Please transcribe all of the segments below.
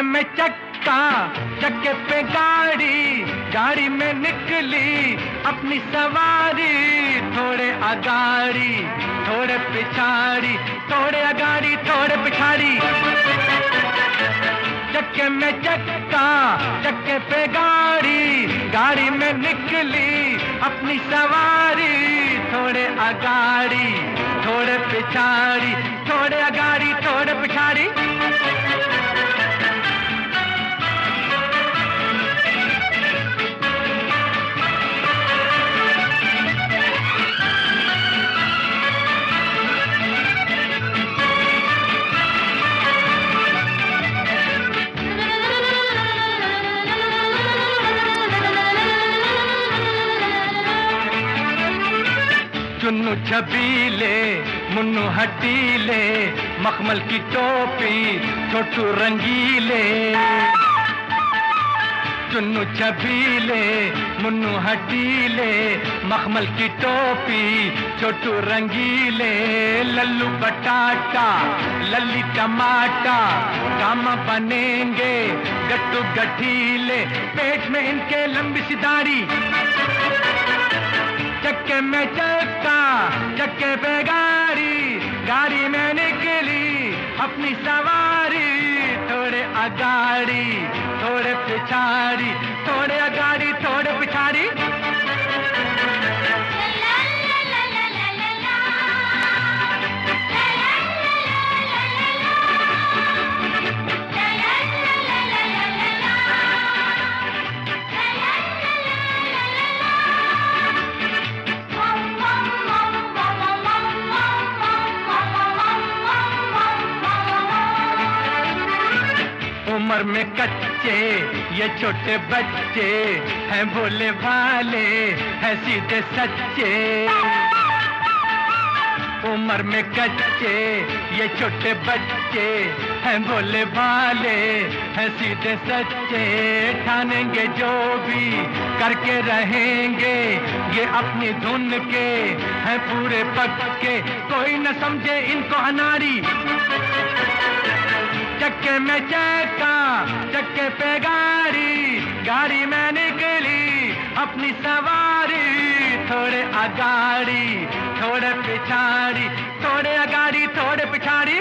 में चक्का, चक्के पे गाड़ी, गाड़ी में निकली अपनी सवारी। थोड़े अगाड़ी थोड़े पिछाड़ी, थोड़े अगाड़ी थोड़े पिछाड़ी। चक्के में चक्का, चक्के पे गाड़ी, गाड़ी में निकली अपनी सवारी। थोड़े अगाड़ी थोड़े पिछाड़ी, थोड़े अगाड़ी थोड़े पिछाड़ी। चुन्नू छबीले, मुन्नू हटीले, मखमल की टोपी, छोटू रंगीले। चुन्नू छबीले, मुन्नू हटीले, मखमल की टोपी, छोटू रंगीले। लल्लू बटाटा, लल्ली टमाटा, काम बनेंगे गट्टू गठीले। पेट में इनके लंबी सी दाढ़ी। चक्के में चक्का, चक्के पे गाड़ी, गाड़ी में निकली अपनी सवारी। थोड़े अगाड़ी थोड़े पिछाड़ी, थोड़े अगाड़ी थोड़े पिछाड़ी। उम्र में कच्चे ये छोटे बच्चे हैं, भोले भाले हैं सीधे सच्चे। उम्र में कच्चे ये छोटे बच्चे हैं, भोले भाले हैं सीधे सच्चे। ठानेंगे जो भी करके रहेंगे, ये अपनी धुन के हैं पूरे पक्के। कोई न समझे इनको अनाड़ी। चक्के में चक्का, चक्के पे गाड़ी, गाड़ी में निकली अपनी सवारी। थोड़े अगाड़ी थोड़े पिछाड़ी, थोड़े अगाड़ी थोड़े पिछाड़ी।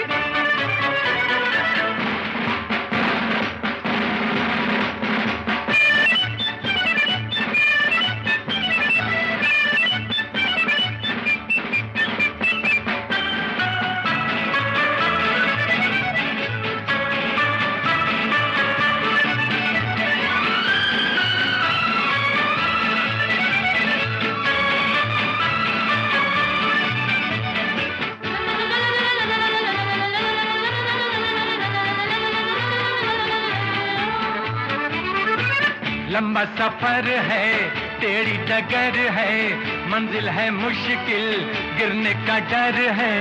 लंबा सफर है, टेढ़ी डगर है, मंजिल है मुश्किल, गिरने का डर है।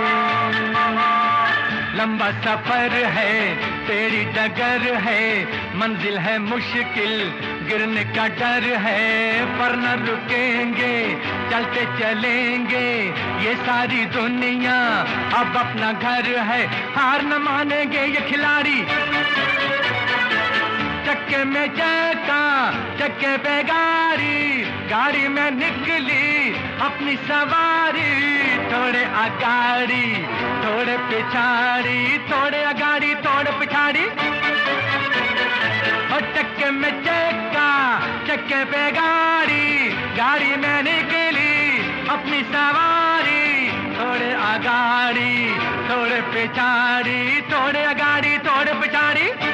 लंबा सफर है, टेढ़ी डगर है, मंजिल है मुश्किल, गिरने का डर है। पर न रुकेंगे, चलते चलेंगे, ये सारी दुनिया अब अपना घर है। हार न मानेंगे ये खिलाड़ी। चक्के में चक्का, चक्के पे गाड़ी, गाड़ी में निकली अपनी सवारी। थोड़े अगाड़ी थोड़े पिछाड़ी, थोड़े अगाड़ी थोड़े पिछाड़ी। और चक्के में चक्का, चक्के पे गाड़ी, गाड़ी में निकली अपनी सवारी। थोड़े अगाड़ी थोड़े पिछाड़ी, थोड़े अगाड़ी थोड़े पिछाड़ी।